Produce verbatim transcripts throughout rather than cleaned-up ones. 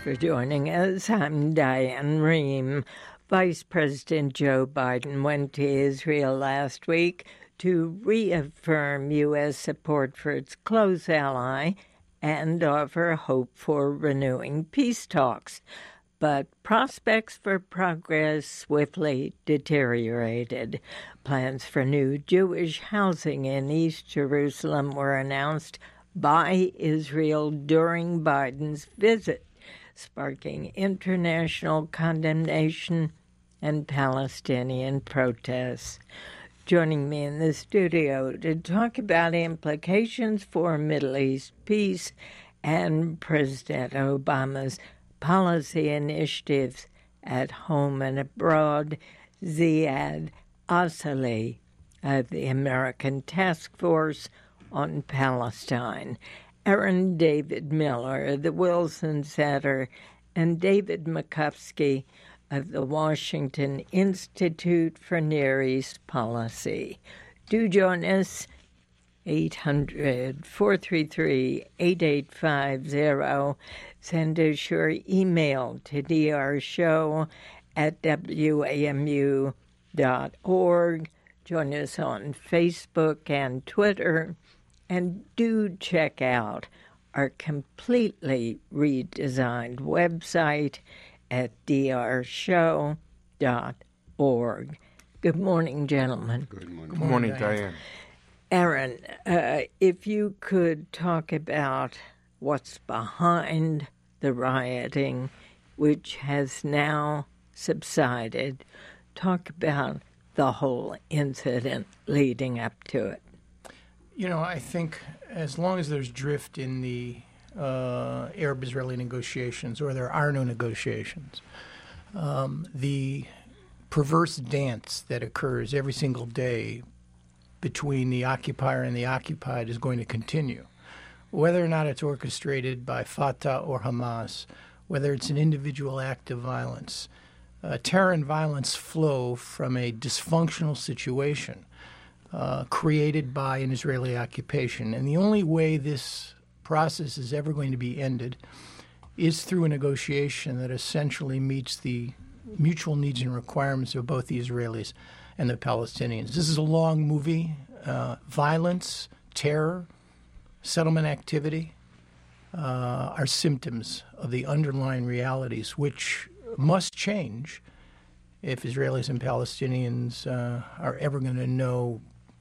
for joining us. I'm Diane Rehm. Vice President Joe Biden went to Israel last week to reaffirm U S support for its close ally and offer hope for renewing peace talks. But prospects for progress swiftly deteriorated. Plans for new Jewish housing in East Jerusalem were announced by Israel during Biden's visit, sparking international condemnation and Palestinian protests. Joining me in the studio to talk about implications for Middle East peace and President Obama's policy initiatives at home and abroad, Ziad Asali of the American Task Force on Palestine, Aaron David Miller of the Wilson Center, and David Makowski of the Washington Institute for Near East Policy. Do join us, eight hundred, four three three, eight eight five zero. Send us your email to drshow at w a m u dot org. Join us on Facebook and Twitter. And do check out our completely redesigned website at d r show dot org. Good morning, gentlemen. Good morning. Good morning, Diane. Aaron, uh, if you could talk about what's behind the rioting, which has now subsided. Talk about the whole incident leading up to it. You know, I think as long as there's drift in the uh, Arab-Israeli negotiations, or there are no negotiations, um, the perverse dance that occurs every single day between the occupier and the occupied is going to continue. Whether or not it's orchestrated by Fatah or Hamas, whether it's an individual act of violence, uh, terror and violence flow from a dysfunctional situation Uh, created by an Israeli occupation. And the only way this process is ever going to be ended is through a negotiation that essentially meets the mutual needs and requirements of both the Israelis and the Palestinians. This is a long movie. Uh, violence, terror, settlement activity uh, are symptoms of the underlying realities which must change if Israelis and Palestinians uh, are ever going to know,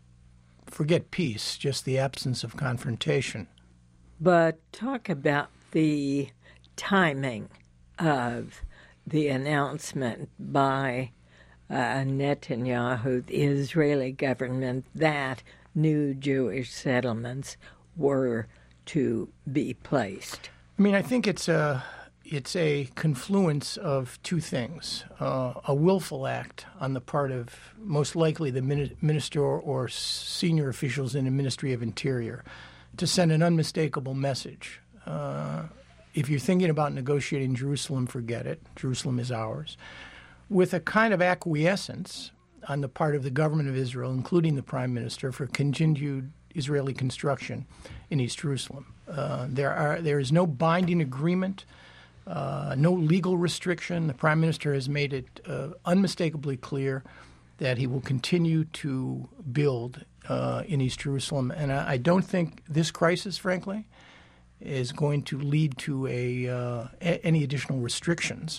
forget peace, just the absence of confrontation. But talk about the timing of the announcement by uh, Netanyahu, the Israeli government, that new Jewish settlements were to be placed. I mean, I think it's a it's a confluence of two things: uh, a willful act on the part of most likely the minister or senior officials in the Ministry of Interior to send an unmistakable message. Uh, if you're thinking about negotiating Jerusalem, forget it. Jerusalem is ours. With a kind of acquiescence on the part of the government of Israel, including the prime minister, for continued Israeli construction in East Jerusalem. Uh, there are there is no binding agreement, uh, no legal restriction. The prime minister has made it uh, unmistakably clear that he will continue to build uh, in East Jerusalem. And I, I don't think this crisis, frankly, is going to lead to a, uh, a any additional restrictions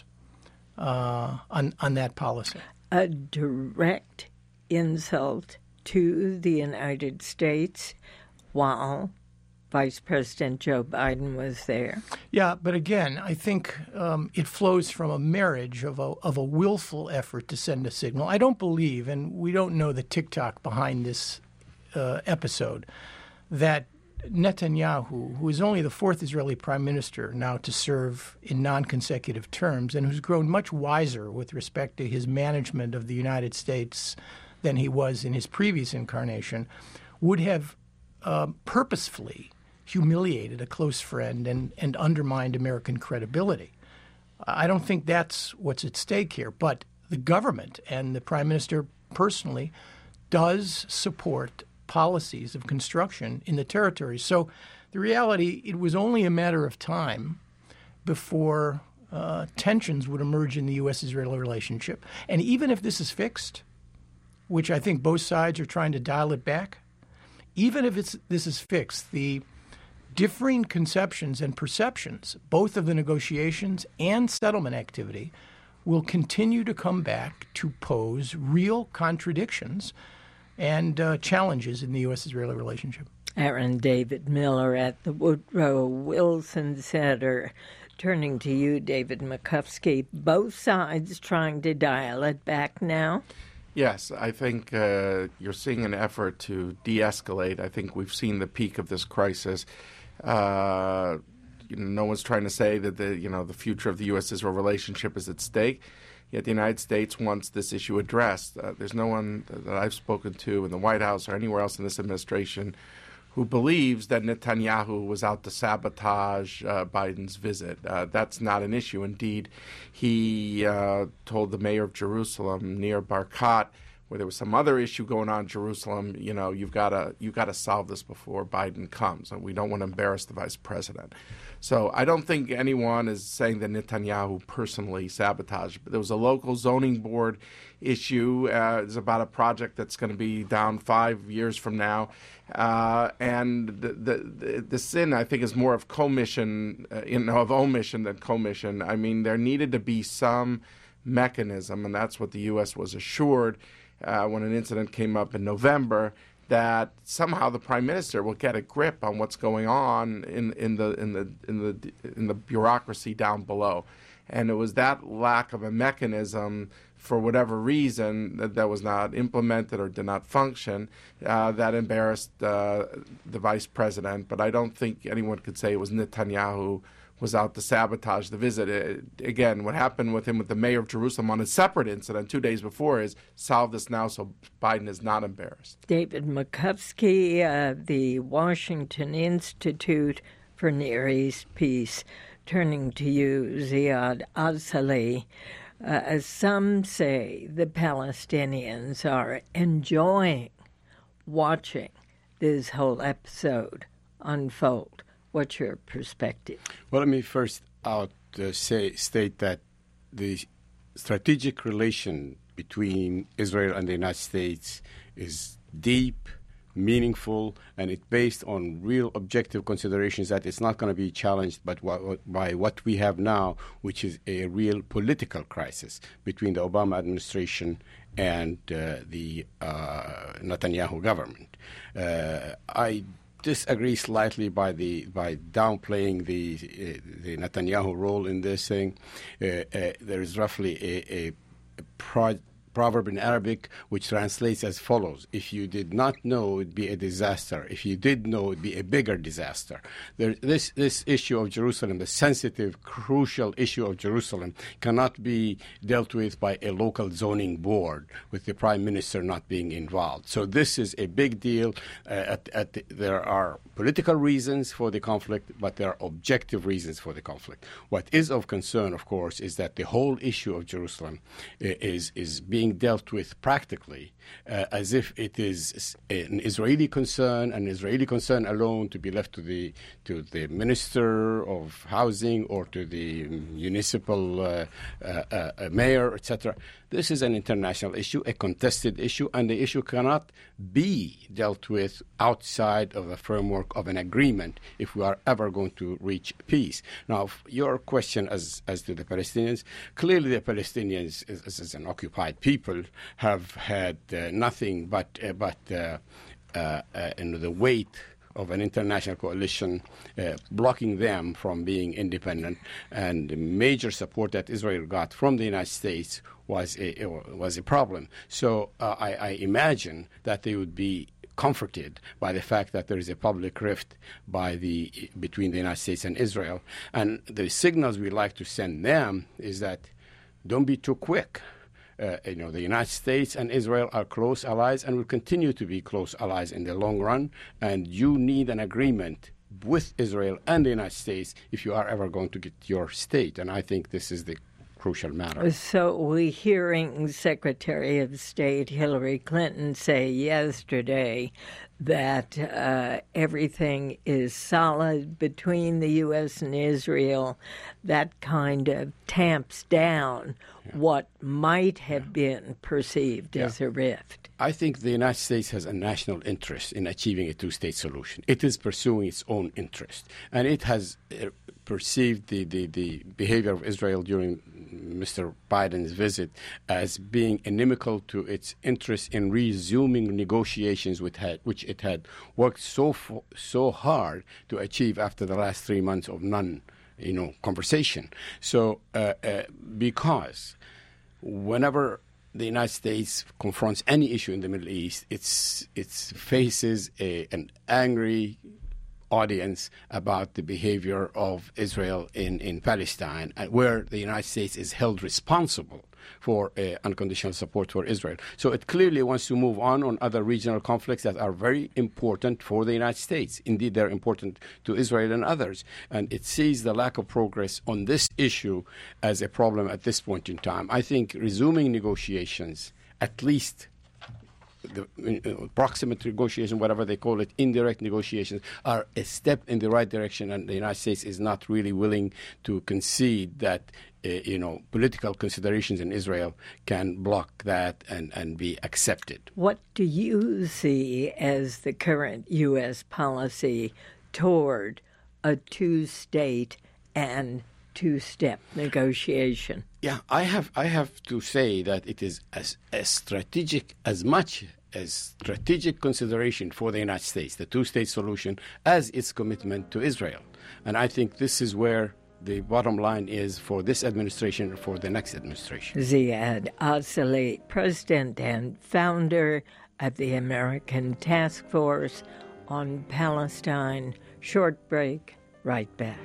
uh, on on that policy. A direct insult to the United States while Vice President Joe Biden was there. Yeah, but again, I think um, it flows from a marriage of a of a willful effort to send a signal. I don't believe, and we don't know the TikTok behind this uh, episode, that Netanyahu, who is only the fourth Israeli prime minister now to serve in non-consecutive terms and who's grown much wiser with respect to his management of the United States than he was in his previous incarnation, would have uh, purposefully humiliated a close friend and, and undermined American credibility. I don't think that's what's at stake here. But the government and the prime minister personally does support policies of construction in the territory. So the reality, it was only a matter of time before uh, tensions would emerge in the U S Israeli relationship. And even if this is fixed, which I think both sides are trying to dial it back, even if it's this is fixed, the differing conceptions and perceptions, both of the negotiations and settlement activity, will continue to come back to pose real contradictions and uh, challenges in the U S Israeli relationship. Aaron David Miller at the Woodrow Wilson Center. Turning to you, David Makowski, both sides trying to dial it back now? Yes, I think uh, you're seeing an effort to de-escalate. I think we've seen the peak of this crisis. Uh, you know, no one's trying to say that the you know the future of the U S Israel relationship is at stake. Yet the United States wants this issue addressed. Uh, there's no one that I've spoken to in the White House or anywhere else in this administration who believes that Netanyahu was out to sabotage uh, Biden's visit. Uh, that's not an issue. Indeed, he uh, told the mayor of Jerusalem, Nir Barkat, where there was some other issue going on in Jerusalem, you know, you've got to you've got to solve this before Biden comes, and we don't want to embarrass the vice president. So I don't think anyone is saying that Netanyahu personally sabotaged. But there was a local zoning board issue. Uh, it's about a project that's going to be down five years from now. Uh, and the, the the sin, I think, is more of commission, uh, you know, of omission than commission. I mean, there needed to be some mechanism, and that's what the U S was assured uh, when an incident came up in November, that somehow the prime minister will get a grip on what's going on in, in the in the in the in the bureaucracy down below. And it was that lack of a mechanism, for whatever reason, that, that was not implemented or did not function, uh, that embarrassed uh, the vice president. But I don't think anyone could say it was Netanyahu was out to sabotage the visit. It, again, what happened with him with the mayor of Jerusalem on a separate incident two days before is solve this now so Biden is not embarrassed. David Makowski, uh, the Washington Institute for Near East Peace. Turning to you, Ziad Asali, uh, some say the Palestinians are enjoying watching this whole episode unfold. What's your perspective? Well, let me first out uh, say state that the strategic relation between Israel and the United States is deep, meaningful, and it's based on real objective considerations that it's not going to be challenged but what, by what we have now, which is a real political crisis between the Obama administration and uh, the uh, Netanyahu government. Uh, I disagree slightly by the by downplaying the uh, the Netanyahu role in this thing. Uh, uh, there is roughly a, a, a pro- proverb in Arabic which translates as follows: if you did not know, it'd be a disaster. If you did know, it'd be a bigger disaster. There, this this issue of Jerusalem, the sensitive, crucial issue of Jerusalem, cannot be dealt with by a local zoning board with the prime minister not being involved. So this is a big deal. Uh, at, at the, there are political reasons for the conflict, but there are objective reasons for the conflict. What is of concern, of course, is that the whole issue of Jerusalem is is being dealt with practically uh, as if it is an Israeli concern, an Israeli concern alone, to be left to the to the Minister of Housing or to the municipal uh, uh, uh, mayor, et cetera. This is an international issue, a contested issue, and the issue cannot be dealt with outside of the framework of an agreement if we are ever going to reach peace. Now, your question as as to the Palestinians, clearly the Palestinians, as, as an occupied people, have had uh, nothing but uh, but uh, uh, uh, you know, the weight of an international coalition uh, blocking them from being independent, and the major support that Israel got from the United States was a was a problem. So uh, I, I imagine that they would be comforted by the fact that there is a public rift by the between the United States and Israel, and the signals we like to send them is that don't be too quick. Uh, you know, the United States and Israel are close allies and will continue to be close allies in the long run, and you need an agreement with Israel and the United States if you are ever going to get your state. And I think this is the crucial matter. So we're hearing Secretary of State Hillary Clinton say yesterday that uh, everything is solid between the U S and Israel. That kind of tamps down yeah. what might have yeah. been perceived yeah. as a rift. I think the United States has a national interest in achieving a two-state solution. It is pursuing its own interest, and it has uh, perceived the, the, the behavior of Israel during Mister Biden's visit as being inimical to its interest in resuming negotiations with had, which it had worked so fo- so hard to achieve after the last three months of non, you know, conversation. So, uh, uh, because whenever the United States confronts any issue in the Middle East, it's it faces a, an angry audience about the behavior of Israel in, in Palestine, where the United States is held responsible for uh, unconditional support for Israel. So it clearly wants to move on on other regional conflicts that are very important for the United States. Indeed, they're important to Israel and others. And it sees the lack of progress on this issue as a problem at this point in time. I think resuming negotiations, at least the uh, proximate negotiation, whatever they call it, indirect negotiations, are a step in the right direction, and the United States is not really willing to concede that, uh, you know, political considerations in Israel can block that and, and be accepted. What do you see as the current U S policy toward a two-state and two-step negotiation? Yeah, I have I have to say that it is as, as strategic, as much as strategic consideration for the United States, the two-state solution, as its commitment to Israel. And I think this is where the bottom line is for this administration or for the next administration. Ziad Asaleh, President and founder of the American Task Force on Palestine. Short break, right back.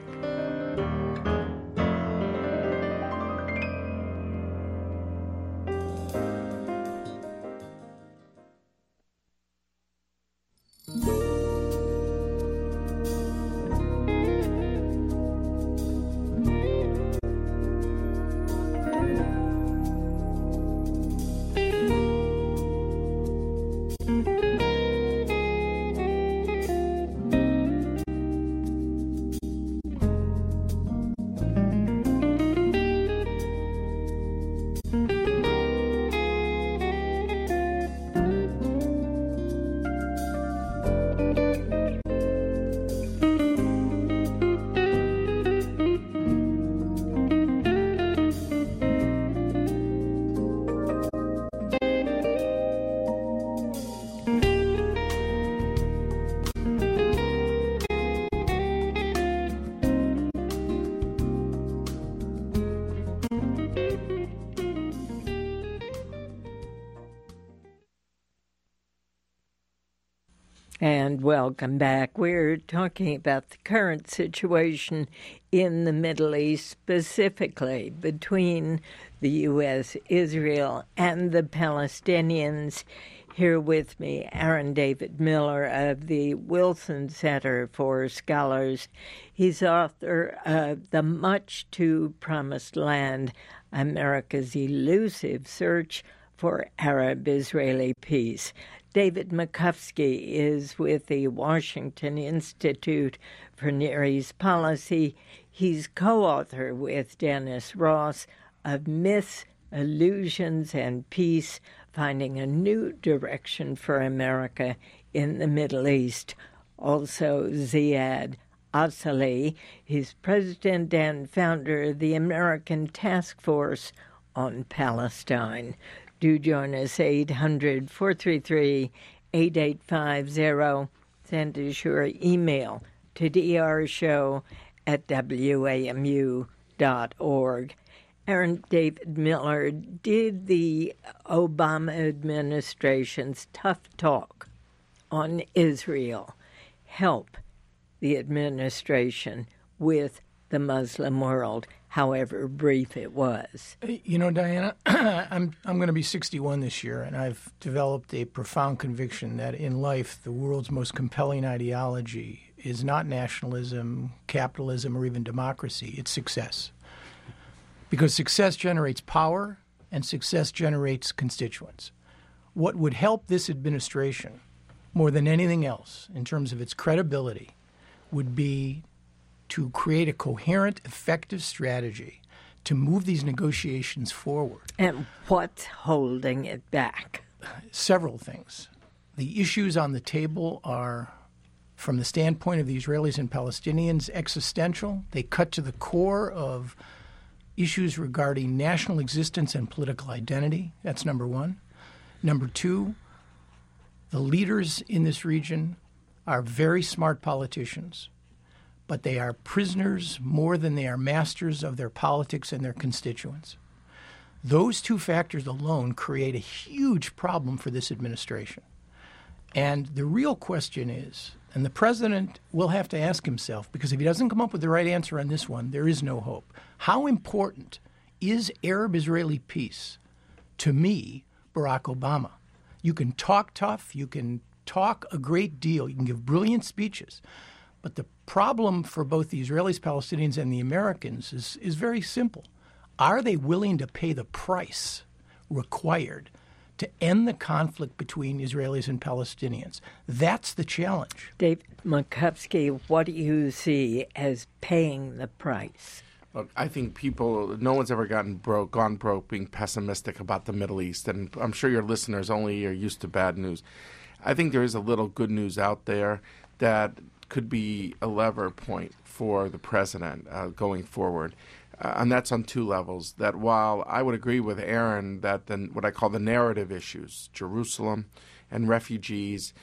And welcome back. We're talking about the current situation in the Middle East, specifically between the U S, Israel, and the Palestinians. Here with me, Aaron David Miller of the Wilson Center for Scholars. He's author of The Much Too Promised Land, America's Elusive Search for Arab-Israeli Peace. David Makowski is with the Washington Institute for Near East Policy. He's co-author with Dennis Ross of Myths, Illusions, and Peace, Finding a New Direction for America in the Middle East. Also, Ziad Asaleh, he's president and founder of the American Task Force on Palestine. Do join us, eight hundred, four three three, eight eight five zero. Send us your email to drshow at w a m u dot org. Aaron David Miller, did the Obama administration's tough talk on Israel help the administration with the Muslim world, however brief it was? You know, Diana, I'm I'm going to be sixty-one this year, and I've developed a profound conviction that in life, the world's most compelling ideology is not nationalism, capitalism, or even democracy. It's success. because success generates power and success generates constituents. What would help this administration more than anything else in terms of its credibility would be to create a coherent, effective strategy to move these negotiations forward. And what's holding it back? Several things. The issues on the table are, from the standpoint of the Israelis and Palestinians, existential. They cut to the core of issues regarding national existence and political identity. That's number one. Number two, the leaders in this region are very smart politicians, but they are prisoners more than they are masters of their politics and their constituents. Those two factors alone create a huge problem for this administration. And the real question is, and the president will have to ask himself, because if he doesn't come up with the right answer on this one, there is no hope. How important is Arab-Israeli peace to me, Barack Obama? You can talk tough, you can talk a great deal, you can give brilliant speeches, but the problem for both the Israelis, Palestinians, and the Americans is, is very simple. Are they willing to pay the price required to end the conflict between Israelis and Palestinians? That's the challenge. David Makowski, what do you see as paying the price? Look, I think people, no one's ever gotten broke, gone broke being pessimistic about the Middle East, and I'm sure your listeners only are used to bad news. I think there is a little good news out there that could be a lever point for the president uh, going forward. Uh, and that's on two levels. That while I would agree with Aaron that the, what I call the narrative issues, Jerusalem and refugees,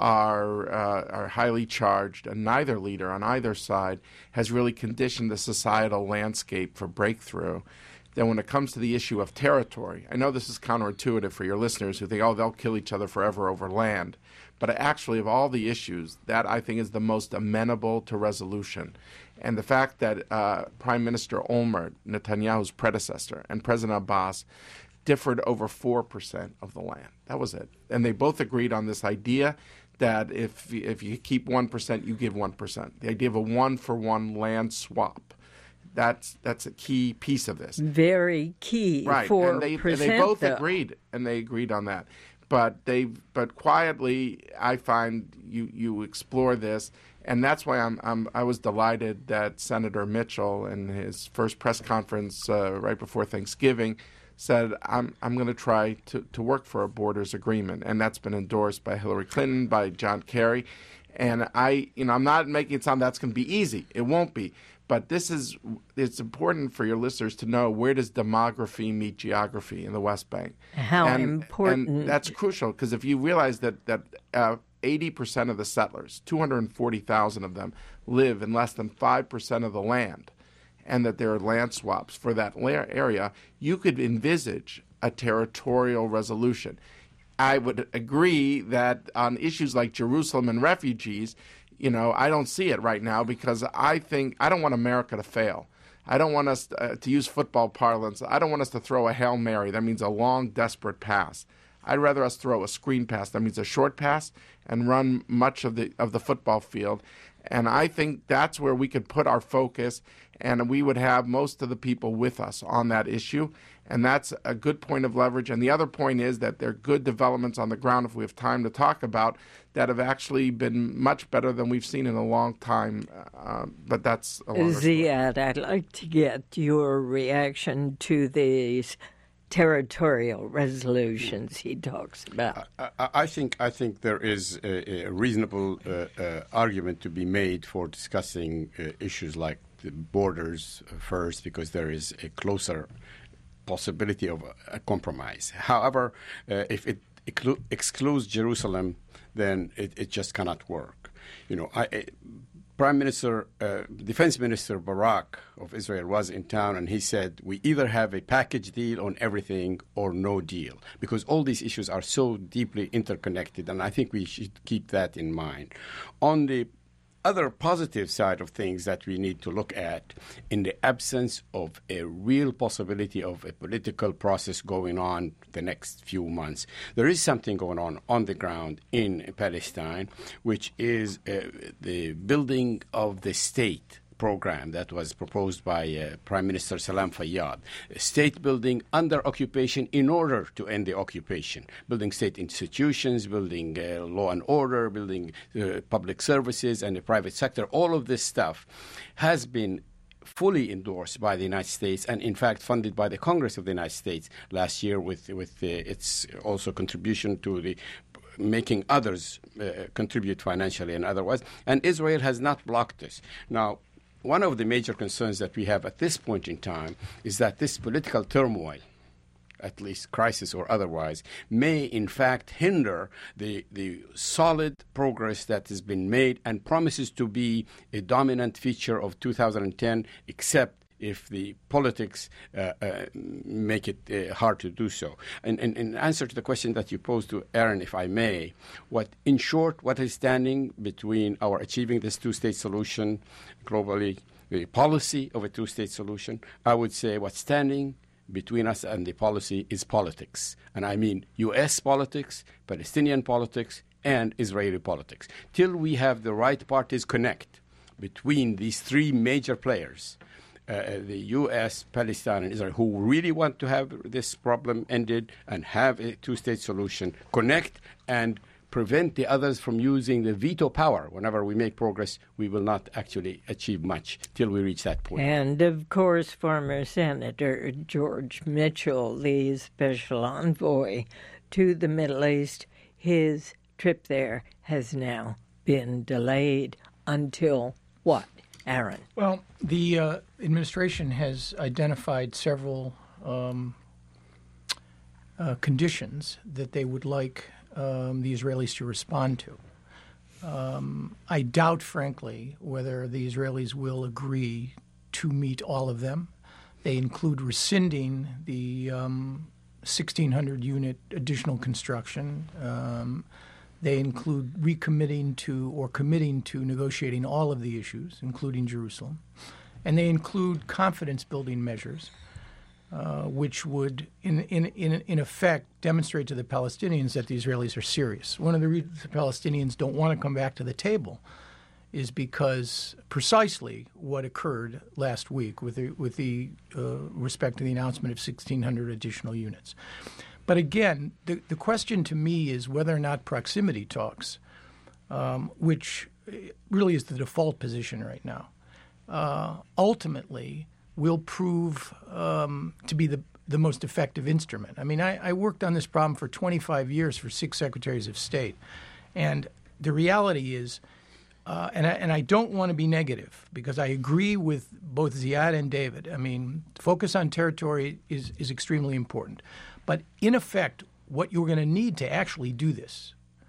are uh, are highly charged, and neither leader on either side has really conditioned the societal landscape for breakthrough. Then when it comes to the issue of territory, I know this is counterintuitive for your listeners who think, oh, they'll kill each other forever over land. But actually, of all the issues, that I think is the most amenable to resolution. And the fact that uh, Prime Minister Olmert, Netanyahu's predecessor, and President Abbas differed over four percent of the land. That was it. And they both agreed on this idea that if, if you keep one percent, you give one percent. The idea of a one-for-one land swap. That's that's a key piece of this. Very key. Right. four And they, percent, and they both though. agreed, and they agreed on that. But they, but quietly, I find you, you explore this, and that's why I'm, I'm I was delighted that Senator Mitchell, in his first press conference uh, right before Thanksgiving, said I'm I'm going to try to to work for a borders agreement, and that's been endorsed by Hillary Clinton, by John Kerry, and I you know I'm not making it sound that's going to be easy. It won't be. But this is, it's important for your listeners to know, where does demography meet geography in the West Bank? How and, important. And that's crucial, because if you realize that, that uh, eighty percent of the settlers, two hundred forty thousand of them, live in less than five percent of the land, and that there are land swaps for that area, you could envisage a territorial resolution. I would agree that on issues like Jerusalem and refugees, you know, I don't see it right now, because I think I don't want America to fail. I don't want us to, uh, to use football parlance. I don't want us to throw a Hail Mary. That means a long, desperate pass. I'd rather us throw a screen pass. That means a short pass, and run much of the of the football field. And I think that's where we could put our focus, and we would have most of the people with us on that issue. And that's a good point of leverage. And the other point is that there are good developments on the ground, if we have time to talk about, that have actually been much better than we've seen in a long time. Uh, but that's a longer story. Ziad, I'd like to get your reaction to these territorial resolutions he talks about. I, I, I think I think there is a, a reasonable uh, uh, argument to be made for discussing uh, issues like the borders first, because there is a closer possibility of a compromise. However, uh, if it exclu- excludes Jerusalem, then it, it just cannot work. You know, I, I, Prime Minister, uh, Defense Minister Barak of Israel was in town, and he said, we either have a package deal on everything or no deal, because all these issues are so deeply interconnected, and I think we should keep that in mind. On the other positive side of things that we need to look at, in the absence of a real possibility of a political process going on the next few months, there is something going on on the ground in Palestine, which is uh, the building of the state program that was proposed by uh, Prime Minister Salam Fayyad. State building under occupation in order to end the occupation. Building state institutions, building uh, law and order, building uh, public services and the private sector. All of this stuff has been fully endorsed by the United States and, in fact, funded by the Congress of the United States last year with, with uh, its also contribution to the making others uh, contribute financially and otherwise. And Israel has not blocked this. Now, one of the major concerns that we have at this point in time is that this political turmoil, at least crisis or otherwise, may in fact hinder the, the solid progress that has been made and promises to be a dominant feature of two thousand ten, except if the politics uh, uh, make it uh, hard to do so. And in answer to the question that you posed to Aaron, if I may, what, in short, what is standing between our achieving this two-state solution globally, the policy of a two-state solution, I would say what's standing between us and the policy is politics. And I mean U S politics, Palestinian politics, and Israeli politics. Till we have the right parties connect between these three major players, Uh, the U S, Palestine, and Israel, who really want to have this problem ended and have a two-state solution, connect and prevent the others from using the veto power. Whenever we make progress, we will not actually achieve much till we reach that point. And, of course, former Senator George Mitchell, the special envoy to the Middle East, his trip there has now been delayed until what? Aaron. Well, the uh, administration has identified several um, uh, conditions that they would like um, the Israelis to respond to. Um, I doubt, frankly, whether the Israelis will agree to meet all of them. They include rescinding the um, sixteen hundred unit additional construction. Um, They include recommitting to or committing to negotiating all of the issues, including Jerusalem. And they include confidence-building measures, uh, which would, in, in, in, in effect, demonstrate to the Palestinians that the Israelis are serious. One of the reasons the Palestinians don't want to come back to the table is because precisely what occurred last week with the, with the uh, respect to the announcement of sixteen hundred additional units. But again, the, the question to me is whether or not proximity talks, um, which really is the default position right now, uh, ultimately will prove um, to be the, the most effective instrument. I mean, I, I worked on this problem for twenty-five years for six secretaries of state. And the reality is, uh, and, I, and I don't want to be negative because I agree with both Ziad and David. I mean, focus on territory is, is extremely important. But in effect, what you're going to need to actually do this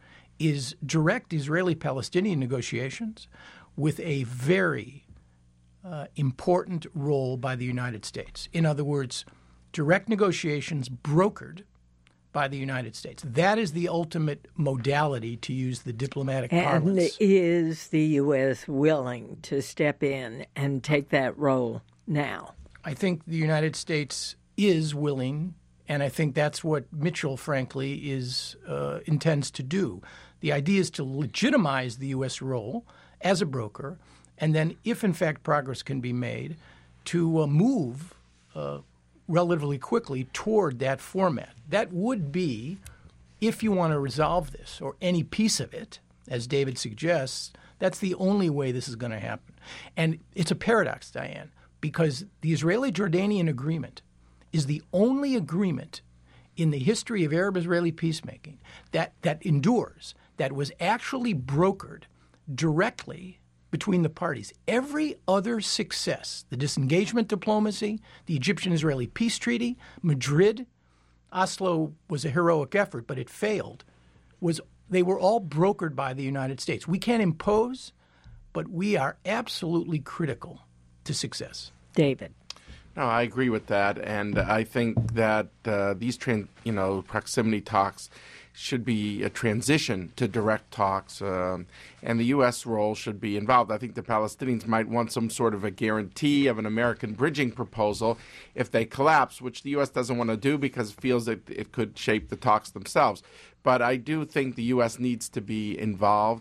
is direct Israeli-Palestinian negotiations with a very uh, important role by the United States. In other words, direct negotiations brokered by the United States. That is the ultimate modality, to use the diplomatic parlance. And is the U S willing to step in and take that role now? I think the United States is willing. And I think that's what Mitchell, frankly, is uh, intends to do. The idea is to legitimize the U S role as a broker, and then, if in fact progress can be made, to uh, move uh, relatively quickly toward that format. That would be, if you want to resolve this, or any piece of it, as David suggests, that's the only way this is going to happen. And it's a paradox, Diane, because the Israeli-Jordanian agreement is the only agreement in the history of Arab-Israeli peacemaking that, that endures, that was actually brokered directly between the parties. Every other success, the disengagement diplomacy, the Egyptian-Israeli peace treaty, Madrid, Oslo was a heroic effort, but it failed, was they were all brokered by the United States. We can't impose, but we are absolutely critical to success. David. No, I agree with that, and I think that uh, these, tran- you know, proximity talks should be a transition to direct talks, um, and the U S role should be involved. I think the Palestinians might want some sort of a guarantee of an American bridging proposal if they collapse, which the U S doesn't want to do because it feels that it could shape the talks themselves. But I do think the U S needs to be involved.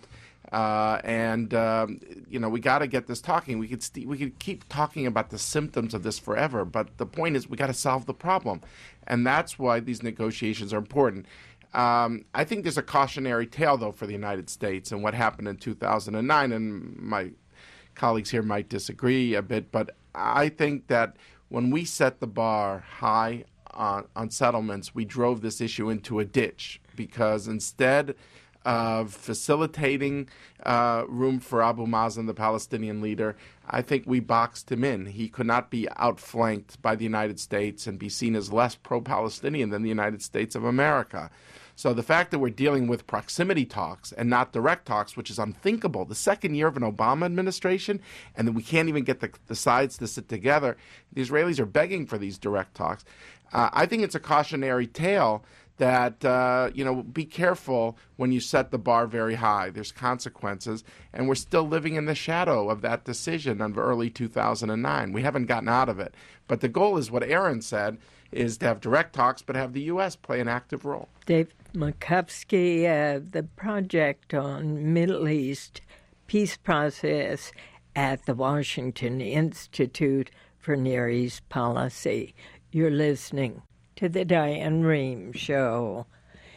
Uh, and um, you know, we got to get this talking. We could st- we could keep talking about the symptoms of this forever, but the point is we got to solve the problem, and that's why these negotiations are important. Um, I think there's a cautionary tale, though, for the United States and what happened in two thousand nine. And my colleagues here might disagree a bit, but I think that when we set the bar high on, on settlements, we drove this issue into a ditch, because instead of facilitating uh, room for Abu Mazen, the Palestinian leader, I think we boxed him in. He could not be outflanked by the United States and be seen as less pro-Palestinian than the United States of America. So the fact that we're dealing with proximity talks and not direct talks, which is unthinkable, the second year of an Obama administration, and that we can't even get the, the sides to sit together, the Israelis are begging for these direct talks. Uh, I think it's a cautionary tale that, uh, you know, be careful when you set the bar very high. There's consequences, and we're still living in the shadow of that decision of early two thousand nine. We haven't gotten out of it. But the goal is what Aaron said, is to have direct talks, but have the U S play an active role. Dave Makowski, uh, the project on Middle East peace process at the Washington Institute for Near East Policy. You're listening to the Diane Rehm Show,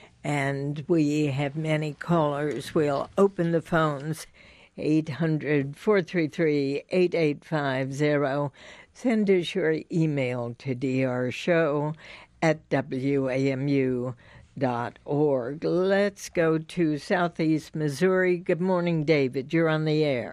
and we have many callers. We'll open the phones, eight hundred, four three three, eight eight five zero. Send us your email to drshow at w a m u dot org. Let's go to Southeast Missouri. Good morning, David. You're on the air.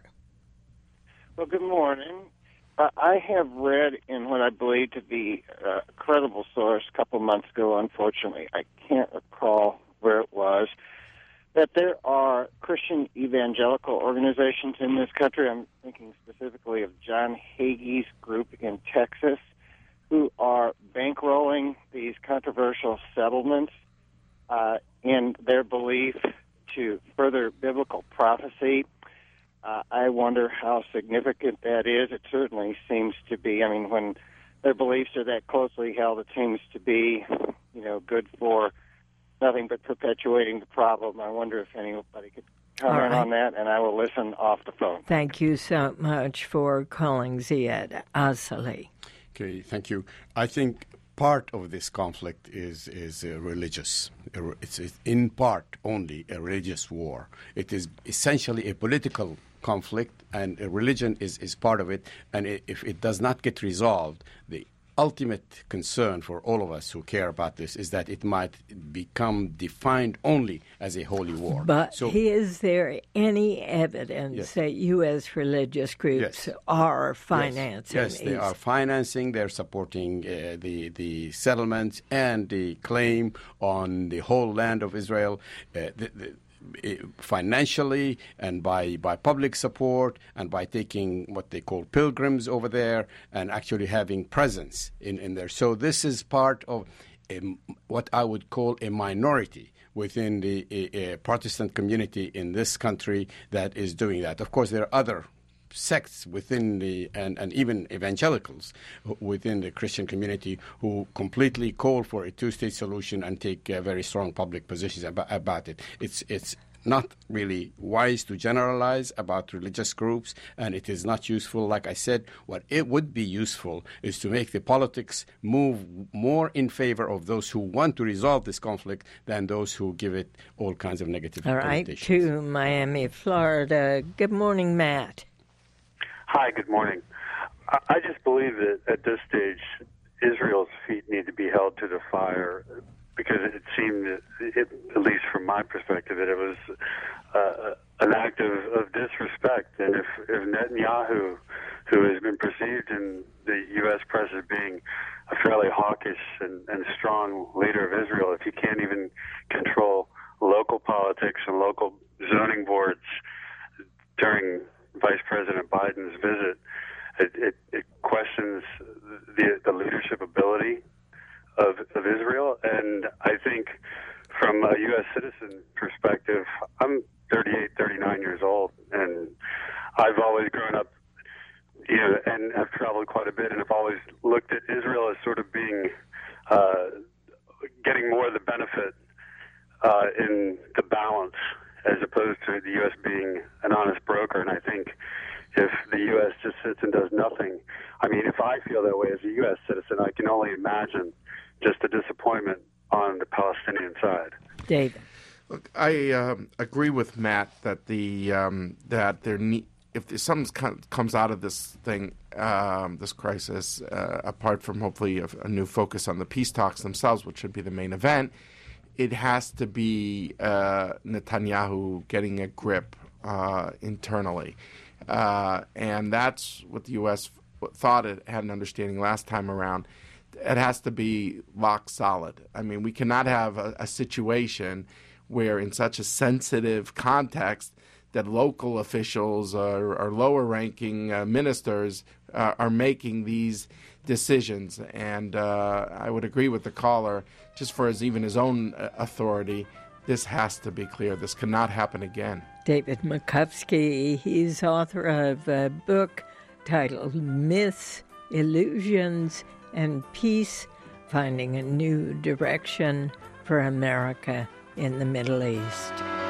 Well, good morning. Uh, I have read in what I believe to be a credible source a couple months ago, unfortunately, I can't recall where it was, that there are Christian evangelical organizations in this country. I'm thinking specifically of John Hagee's group in Texas, who are bankrolling these controversial settlements uh, in their belief to further biblical prophecy. Uh, I wonder how significant that is. It certainly seems to be. I mean, when their beliefs are that closely held, it seems to be, you know, good for nothing but perpetuating the problem. I wonder if anybody could comment right. on that, and I will listen off the phone. Thank you so much for calling, Ziad Asali. Okay, thank you. I think part of this conflict is is uh, religious. It's, it's in part only a religious war. It is essentially a political conflict, and a religion is, is part of it. And it, if it does not get resolved, the ultimate concern for all of us who care about this is that it might become defined only as a holy war. But so, is there any evidence yes. that U S religious groups yes. are financing Yes, yes these? they are financing, they're supporting uh, the, the settlements and the claim on the whole land of Israel. Uh, the, the, financially and by, by public support and by taking what they call pilgrims over there and actually having presence in, in there. So this is part of a, what I would call a minority within the a, a Protestant community in this country that is doing that. Of course, there are other sects within the, and, and even evangelicals within the Christian community who completely call for a two-state solution and take uh, very strong public positions about, about it. It's, it's not really wise to generalize about religious groups, and it is not useful. Like I said, what it would be useful is to make the politics move more in favor of those who want to resolve this conflict than those who give it all kinds of negative All right, connotations. to Miami, Florida. Good morning, Matt. Hi, good morning. I just believe that at this stage, Israel's feet need to be held to the fire because it seemed, it, at least from my perspective, that it was uh, an act of, of disrespect. And if, if Netanyahu, who has been perceived in the U S press as being a fairly hawkish and, and strong leader of Israel, if he can't even control local politics and local zoning boards during Vice President Biden's visit, it, it, it questions the, the leadership ability of, of Israel. And I think from a U S citizen perspective, I'm thirty-eight, thirty-nine years old, and I've always grown up, you know, and I've traveled quite a bit, and I've always looked at Israel as sort of being, uh, getting more of the benefit uh, in the balance as opposed to the U S being an honest broker. And I think if the U S just sits and does nothing, I mean, if I feel that way as a U S citizen, I can only imagine just the disappointment on the Palestinian side. David. Look, I um, agree with Matt that the um, that there ne- if something com- comes out of this thing, um, this crisis, uh, apart from hopefully a, a new focus on the peace talks themselves, which should be the main event, it has to be uh, Netanyahu getting a grip uh, internally, uh, and that's what the U S thought it had an understanding last time around. It has to be lock solid. I mean, we cannot have a, a situation where in such a sensitive context that local officials or, or lower-ranking uh, ministers uh, are making these decisions. And uh, I would agree with the caller, just for his, even his own uh, authority, this has to be clear. This cannot happen again. David Makowski, he's author of a book titled Myths, Illusions, and Peace, Finding a New Direction for America in the Middle East.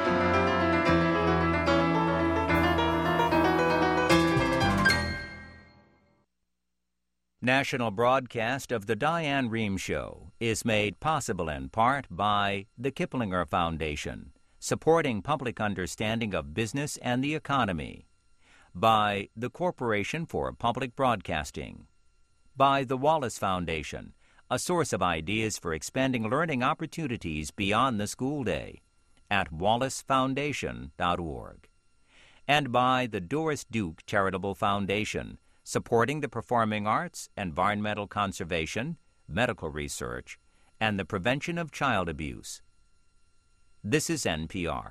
National broadcast of the Diane Rehm Show is made possible in part by the Kiplinger Foundation, supporting public understanding of business and the economy, by the Corporation for Public Broadcasting, by the Wallace Foundation, a source of ideas for expanding learning opportunities beyond the school day at wallace foundation dot org, and by the Doris Duke Charitable Foundation, supporting the performing arts, environmental conservation, medical research, and the prevention of child abuse. This is N P R.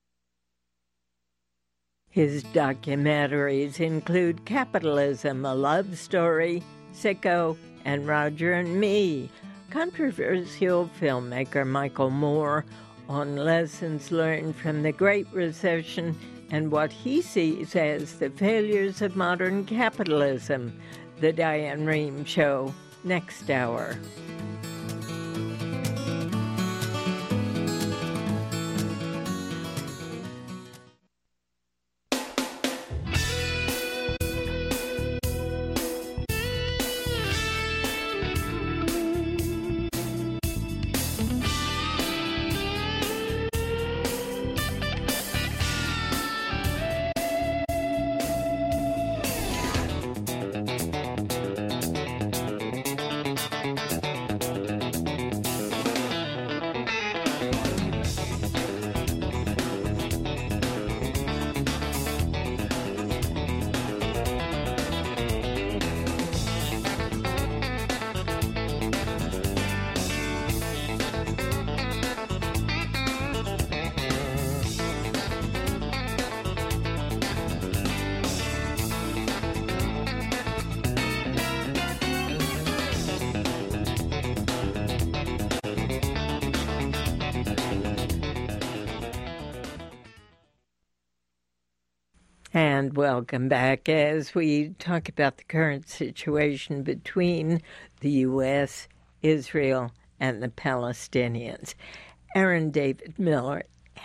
His documentaries include Capitalism, A Love Story, Sicko, and Roger and Me. Controversial filmmaker Michael Moore on lessons learned from the Great Recession and what he sees as the failures of modern capitalism. The Diane Rehm Show, next hour. And welcome back as we talk about the current situation between the U S, Israel, and the Palestinians. Aaron David Miller,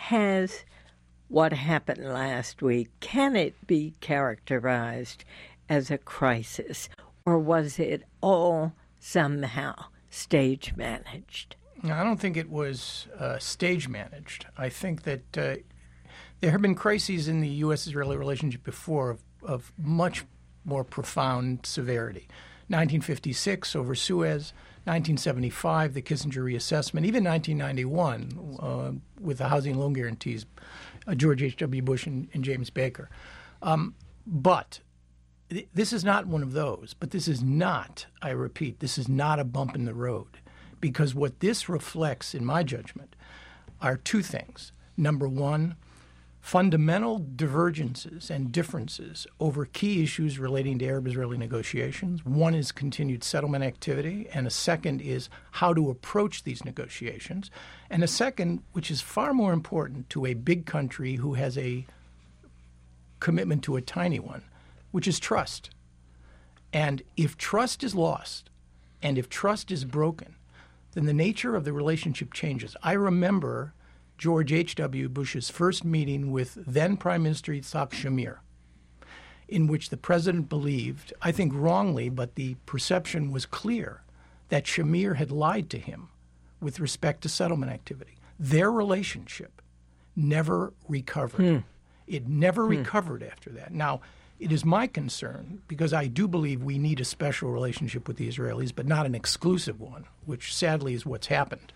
has what happened last week, can it be characterized as a crisis, or was it all somehow stage managed? I don't think it was uh, stage managed. I think that uh, there have been crises in the U S-Israeli relationship before of, of much more profound severity. nineteen fifty-six over Suez, nineteen seventy-five, the Kissinger reassessment, even nineteen ninety-one uh, with the housing loan guarantees, uh, George H W. Bush and, and James Baker. Um, but th- this is not one of those. But this is not, I repeat, this is not a bump in the road. Because what this reflects, in my judgment, are two things. Number one, fundamental divergences and differences over key issues relating to Arab-Israeli negotiations. One is continued settlement activity, and a second is how to approach these negotiations. And a second, which is far more important to a big country who has a commitment to a tiny one, which is trust. And if trust is lost, and if trust is broken, then the nature of the relationship changes. I remember George H W. Bush's first meeting with then Prime Minister Yitzhak Shamir, in which the president believed, I think wrongly, but the perception was clear, that Shamir had lied to him with respect to settlement activity. Their relationship never recovered. Hmm. It never hmm. recovered after that. Now, it is my concern, because I do believe we need a special relationship with the Israelis, but not an exclusive one, which sadly is what's happened,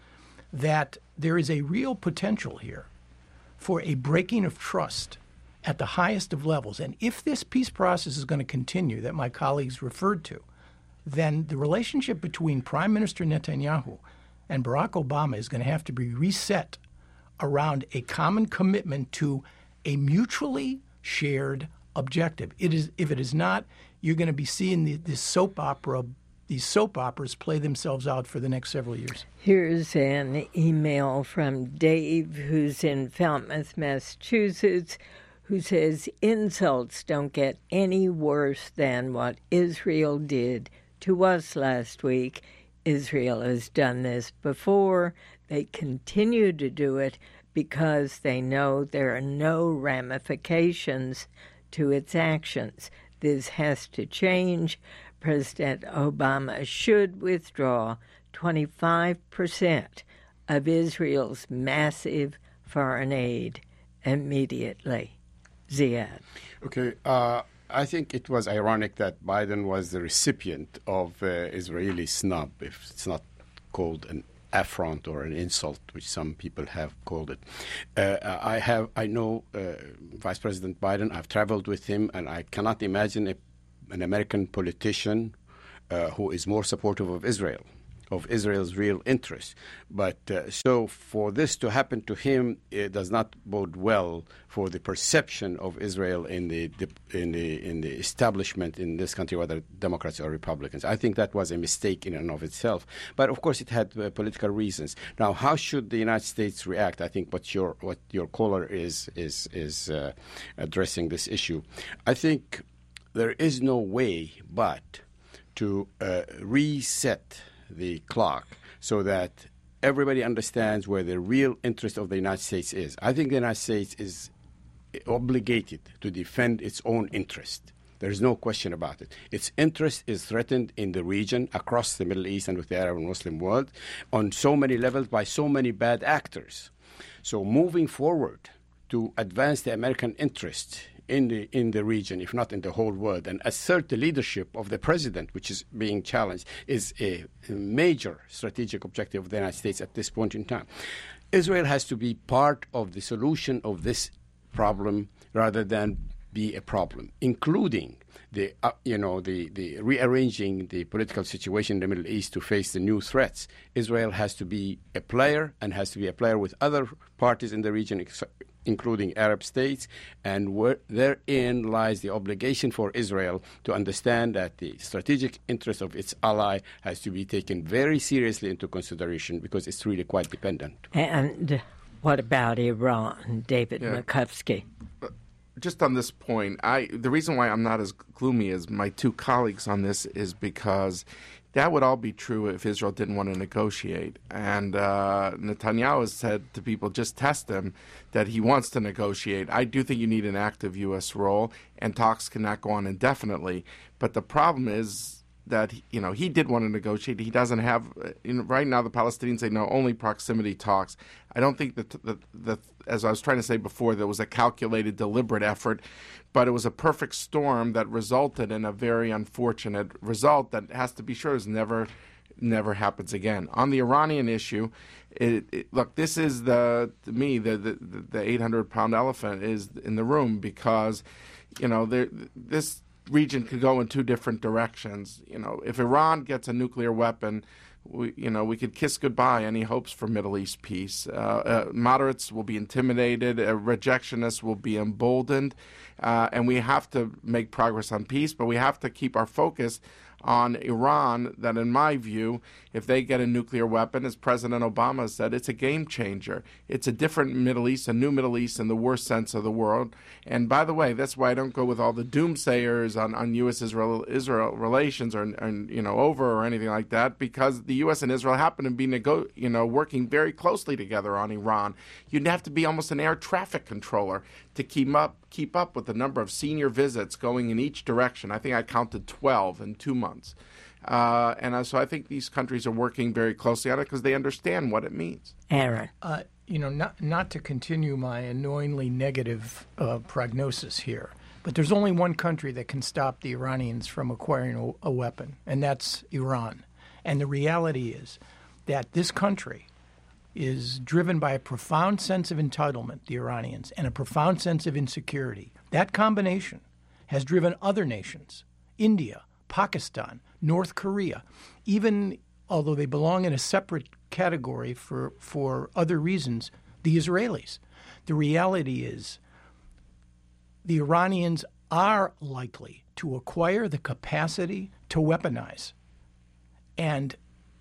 that there is a real potential here for a breaking of trust at the highest of levels. And if this peace process is going to continue that my colleagues referred to, then the relationship between Prime Minister Netanyahu and Barack Obama is going to have to be reset around a common commitment to a mutually shared objective. It is, if it is not, you're going to be seeing the, this soap opera, these soap operas play themselves out for the next several years. Here's an email from Dave, who's in Falmouth, Massachusetts, who says, insults don't get any worse than what Israel did to us last week. Israel has done this before. They continue to do it because they know there are no ramifications to its actions. This has to change. President Obama should withdraw twenty-five percent of Israel's massive foreign aid immediately. Ziad. Okay. Uh, I think it was ironic that Biden was the recipient of uh, Israeli snub, if it's not called an affront or an insult, which some people have called it. Uh, I have, I know uh, Vice President Biden. I've traveled with him, and I cannot imagine a, an American politician uh, who is more supportive of Israel, of Israel's real interests. But uh, so for this to happen to him, it does not bode well for the perception of Israel in the, the in the in the establishment in this country, whether Democrats or Republicans. I think that was a mistake in and of itself. But of course, it had uh, political reasons. Now, how should the United States react? I think what your what your caller is is is uh, addressing this issue. I think there is no way but to uh, reset the clock so that everybody understands where the real interest of the United States is. I think the United States is obligated to defend its own interest. There is no question about it. Its interest is threatened in the region, across the Middle East and with the Arab and Muslim world, on so many levels by so many bad actors. So moving forward to advance the American interest in the in the region, if not in the whole world, and assert the leadership of the president, which is being challenged, is a, a major strategic objective of the United States at this point in time. Israel has to be part of the solution of this problem rather than be a problem, including the uh, you know the, the rearranging the political situation in the Middle East to face the new threats. Israel has to be a player and has to be a player with other parties in the region, ex- including Arab states, and where, therein lies the obligation for Israel to understand that the strategic interest of its ally has to be taken very seriously into consideration because it's really quite dependent. And what about Iran, David yeah. Makowski? Just on this point, I the reason why I'm not as gloomy as my two colleagues on this is because that would all be true if Israel didn't want to negotiate. And uh, Netanyahu has said to people, just test him, that he wants to negotiate. I do think you need an active U S role, and talks cannot go on indefinitely. But the problem is that, you know, he did want to negotiate. He doesn't have, you know, right now the Palestinians say no, only proximity talks. I don't think that, the, the, as I was trying to say before, there was a calculated, deliberate effort, but it was a perfect storm that resulted in a very unfortunate result that has to be sure is never, never happens again. On the Iranian issue, it, it, look, this is the, to me, the the, the eight hundred pound elephant is in the room because, you know, there, this region could go in two different directions. You know, if Iran gets a nuclear weapon, we, you know, we could kiss goodbye any hopes for Middle East peace. Uh, uh, moderates will be intimidated, uh, rejectionists will be emboldened, uh, and we have to make progress on peace, but we have to keep our focus on Iran that, in my view, if they get a nuclear weapon, as President Obama said, it's a game changer. It's a different Middle East, a new Middle East in the worst sense of the word. And by the way, that's why I don't go with all the doomsayers on, on U S Israel Israel relations or, or you know over or anything like that, because the U S and Israel happen to be nego- you know working very closely together on Iran. You'd have to be almost an air traffic controller to keep up keep up with the number of senior visits going in each direction. I think I counted twelve in two months. Uh, and uh, so I think these countries are working very closely on it because they understand what it means. Aaron. Uh, you know, not not to continue my annoyingly negative uh, prognosis here, but there's only one country that can stop the Iranians from acquiring a, a weapon, and that's Iran. And the reality is that this country is driven by a profound sense of entitlement, the Iranians, and a profound sense of insecurity. That combination has driven other nations, India, Pakistan, North Korea, even although they belong in a separate category for, for other reasons, the Israelis. The reality is the Iranians are likely to acquire the capacity to weaponize. And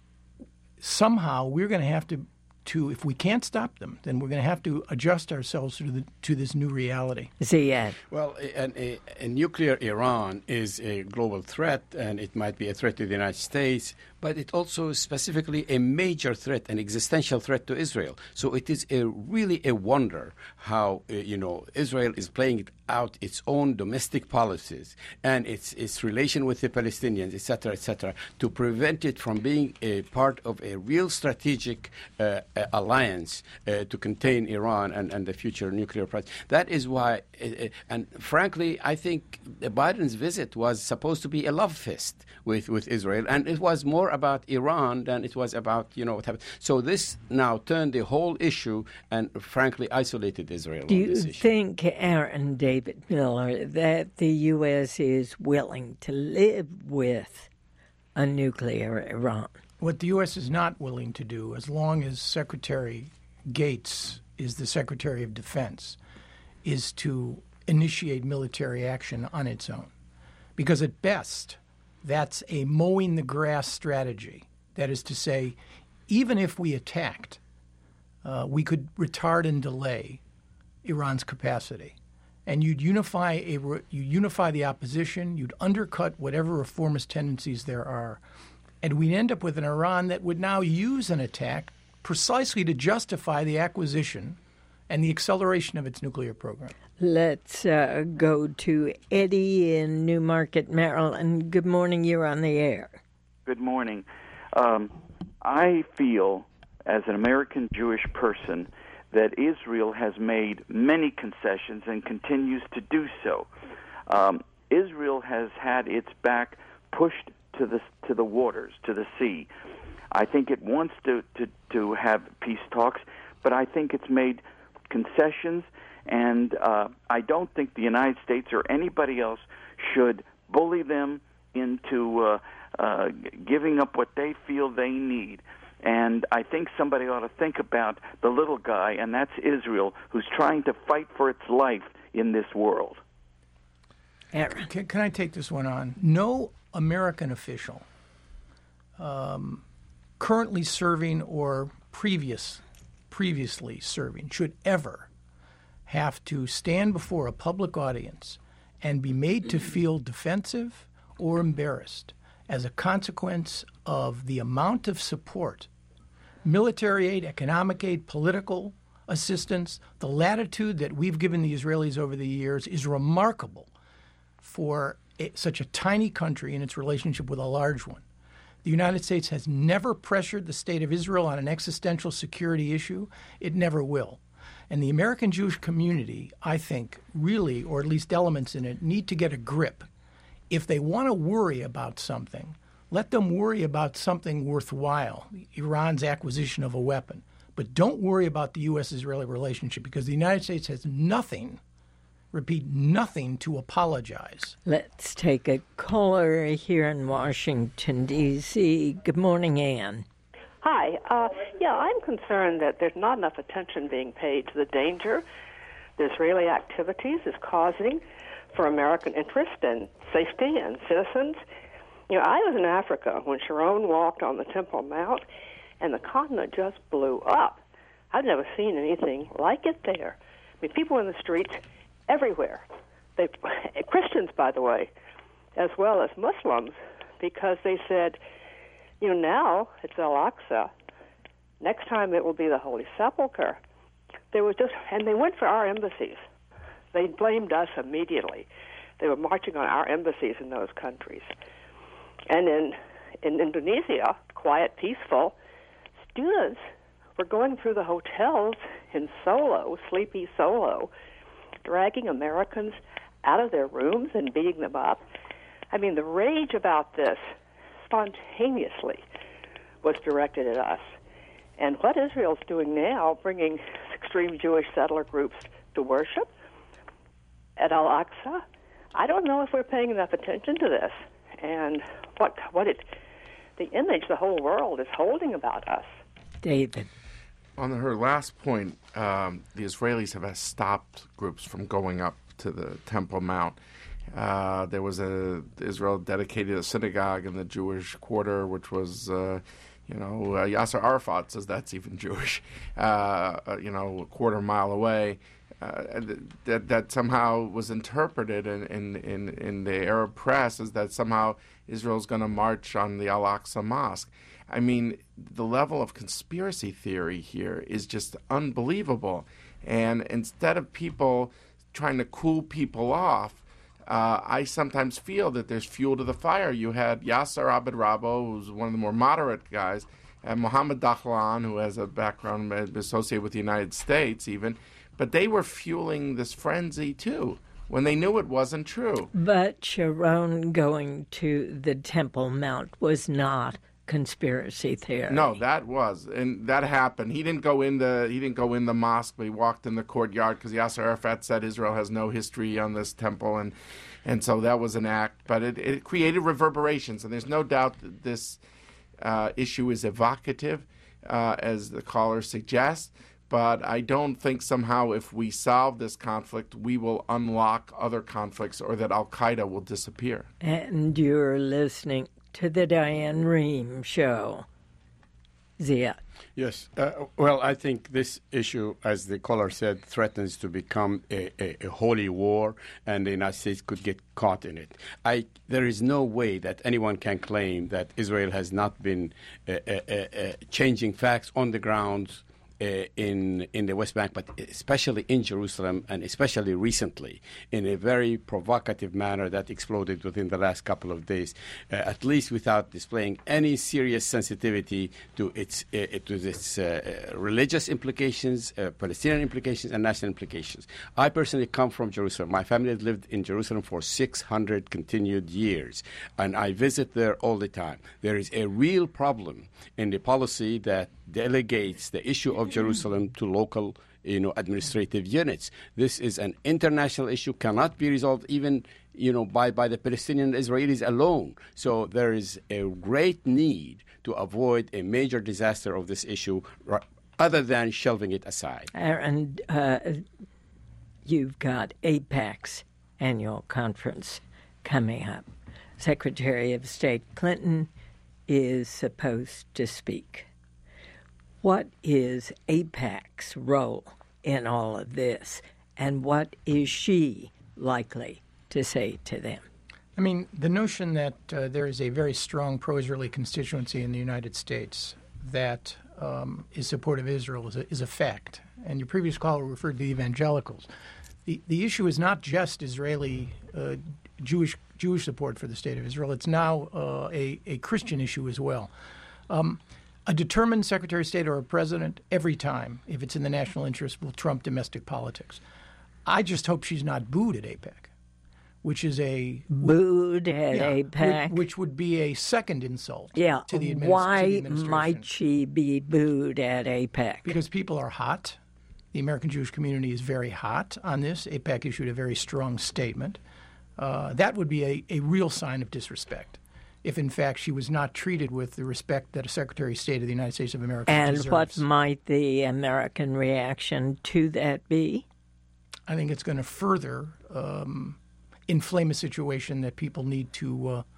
somehow we're going to have to To, if we can't stop them, then we're going to have to adjust ourselves to the, to this new reality. Ziad. Well, a, a, a nuclear Iran is a global threat, and it might be a threat to the United States, but it also is specifically a major threat, an existential threat to Israel. So it is a really a wonder how, uh, you know, Israel is playing out its own domestic policies and its its relation with the Palestinians, et cetera, et cetera, to prevent it from being a part of a real strategic uh, alliance uh, to contain Iran and, and the future nuclear project. That is why, uh, and frankly, I think Biden's visit was supposed to be a love fest with, with Israel, and it was more about Iran than it was about, you know, what happened. So this now turned the whole issue and, frankly, isolated Israel. Do on you this issue. think, Aaron David Miller, that the U S is willing to live with a nuclear Iran? What the U S is not willing to do, as long as Secretary Gates is the Secretary of Defense, is to initiate military action on its own. Because at best, that's a mowing the grass strategy. That is to say, even if we attacked, uh, we could retard and delay Iran's capacity. And you'd unify a you unify the opposition, you'd undercut whatever reformist tendencies there are, and we'd end up with an Iran that would now use an attack precisely to justify the acquisition and the acceleration of its nuclear program. Let's uh, go to Eddie in Newmarket, Maryland. Good morning. You're on the air. Good morning. Um, I feel, as an American Jewish person, that Israel has made many concessions and continues to do so. Um, Israel has had its back pushed to the to the waters, to the sea. I think it wants to, to, to have peace talks, but I think it's made concessions, and uh, I don't think the United States or anybody else should bully them into uh, uh, giving up what they feel they need. And I think somebody ought to think about the little guy, and that's Israel, who's trying to fight for its life in this world. Can, can I take this one on? No American official um, currently serving or previous, previously serving should ever have to stand before a public audience and be made to feel defensive or embarrassed as a consequence of the amount of support, military aid, economic aid, political assistance, the latitude that we've given the Israelis over the years is remarkable for a, such a tiny country in its relationship with a large one. The United States has never pressured the state of Israel on an existential security issue. It never will. And the American Jewish community, I think, really, or at least elements in it, need to get a grip. If they want to worry about something, let them worry about something worthwhile, Iran's acquisition of a weapon. But don't worry about the U S-Israeli relationship, because the United States has nothing, repeat, nothing to apologize. Let's take a caller here in Washington, D C Good morning, Ann. Hi. Uh, yeah, I'm concerned that there's not enough attention being paid to the danger the Israeli activities is causing for American interest and safety and citizens. You know, I was in Africa when Sharon walked on the Temple Mount, and the continent just blew up. I've never seen anything like it there. I mean, people in the streets everywhere. They, Christians, by the way, as well as Muslims, because they said, you know, now it's Al-Aqsa. Next time it will be the Holy Sepulchre. There was just, and they went for our embassies. They blamed us immediately. They were marching on our embassies in those countries. And in, in Indonesia, quiet, peaceful, students were going through the hotels in Solo, sleepy Solo, dragging Americans out of their rooms and beating them up. I mean, the rage about this spontaneously was directed at us. And what Israel's doing now, bringing extreme Jewish settler groups to worship at Al-Aqsa, I don't know if we're paying enough attention to this and what what it, the image the whole world is holding about us. David. On her last point, um, the Israelis have stopped groups from going up to the Temple Mount. Uh, there was a Israel dedicated a synagogue in the Jewish quarter, which was, uh, you know, uh, Yasser Arafat says that's even Jewish. Uh, uh, you know, a quarter mile away. Uh, that that somehow was interpreted in, in, in, in the Arab press as that somehow Israel's going to march on the Al-Aqsa Mosque. I mean, the level of conspiracy theory here is just unbelievable. And instead of people trying to cool people off, uh, I sometimes feel that there's fuel to the fire. You had Yasser Abed-Rabo, who's one of the more moderate guys, and Mohammed Dahlan, who has a background associated with the United States even, but they were fueling this frenzy too when they knew it wasn't true. But Sharon going to the Temple Mount was not conspiracy theory. No, that was, and that happened. He didn't go in the he didn't go in the mosque, but he walked in the courtyard because Yasser Arafat said Israel has no history on this temple, and and so that was an act. But it, it created reverberations, and there's no doubt that this uh, issue is evocative, uh, as the caller suggests. But I don't think somehow if we solve this conflict, we will unlock other conflicts or that Al-Qaeda will disappear. And you're listening to the Diane Rehm Show. Zia. Yes. Uh, well, I think this issue, as the caller said, threatens to become a, a, a holy war, and the United States could get caught in it. I, there is no way that anyone can claim that Israel has not been uh, uh, uh, changing facts on the ground Uh, in in the West Bank, but especially in Jerusalem, and especially recently, in a very provocative manner that exploded within the last couple of days, uh, at least without displaying any serious sensitivity to its uh, to its uh, religious implications, uh, Palestinian implications, and national implications. I personally come from Jerusalem. My family has lived in Jerusalem for six hundred continued years, and I visit there all the time. There is a real problem in the policy that delegates the issue of Jerusalem to local, you know, administrative units. This is an international issue, cannot be resolved even, you know, by, by the Palestinian Israelis alone. So there is a great need to avoid a major disaster of this issue, other than shelving it aside. And uh, you've got AIPAC's annual conference coming up. Secretary of State Clinton is supposed to speak. What is AIPAC's role in all of this, and what is she likely to say to them? I mean, the notion that uh, there is a very strong pro-Israeli constituency in the United States that um, is supportive of Israel is a, is a fact. And your previous caller referred to the evangelicals. The the issue is not just Israeli uh, Jewish Jewish support for the state of Israel. It's now uh, a, a Christian issue as well. Um, A determined Secretary of State or a president, every time, if it's in the national interest, will trump domestic politics. I just hope she's not booed at AIPAC, which is a... Booed at yeah, AIPAC? Which, which would be a second insult yeah. to the, administ- Why to the administration. Why might she be booed at AIPAC? Because people are hot. The American Jewish community is very hot on this. AIPAC issued a very strong statement. Uh, that would be a, a real sign of disrespect, if in fact she was not treated with the respect that a Secretary of State of the United States of America and deserves. What might the American reaction to that be? I think it's going to further um, inflame a situation that people need to uh,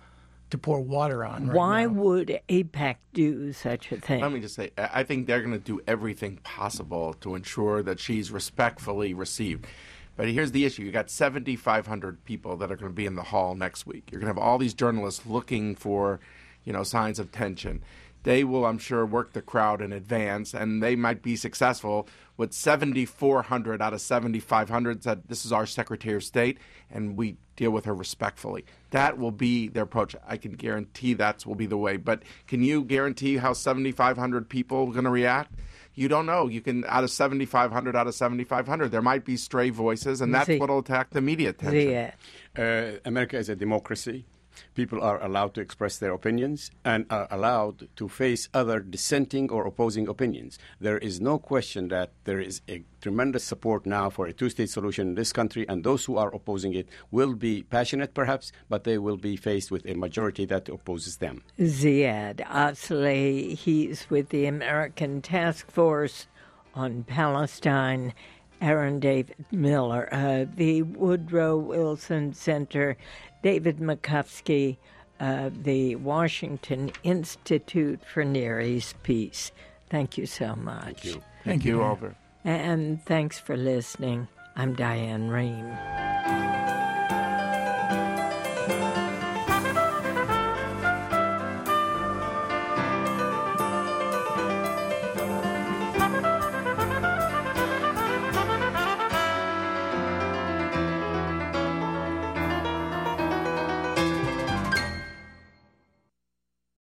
to pour water on right Why now. would AIPAC do such a thing? Let me just say, I I think they're going to do everything possible to ensure that she's respectfully received. But here's the issue. You got seventy-five hundred people that are going to be in the hall next week. You're going to have all these journalists looking for, you know, signs of tension. They will, I'm sure, work the crowd in advance, and they might be successful with seventy-four hundred out of seventy-five hundred said, this is our Secretary of State, and we deal with her respectfully. That will be their approach. I can guarantee that will be the way. But can you guarantee how seventy-five hundred people are going to react? You don't know. You can, out of seventy-five hundred, out of seventy-five hundred, there might be stray voices, and that's See. what will attack the media attention. Yeah. Uh, America is a democracy. People are allowed to express their opinions and are allowed to face other dissenting or opposing opinions. There is no question that there is a tremendous support now for a two-state solution in this country, and those who are opposing it will be passionate perhaps, but they will be faced with a majority that opposes them. Ziad Asleh, he's with the American Task Force on Palestine. Aaron David Miller, uh, the Woodrow Wilson Center, David Makowski, uh, the Washington Institute for Near East Peace. Thank you so much. Thank you. Thank, Thank you, you, Oliver. And thanks for listening. I'm Diane Rehm.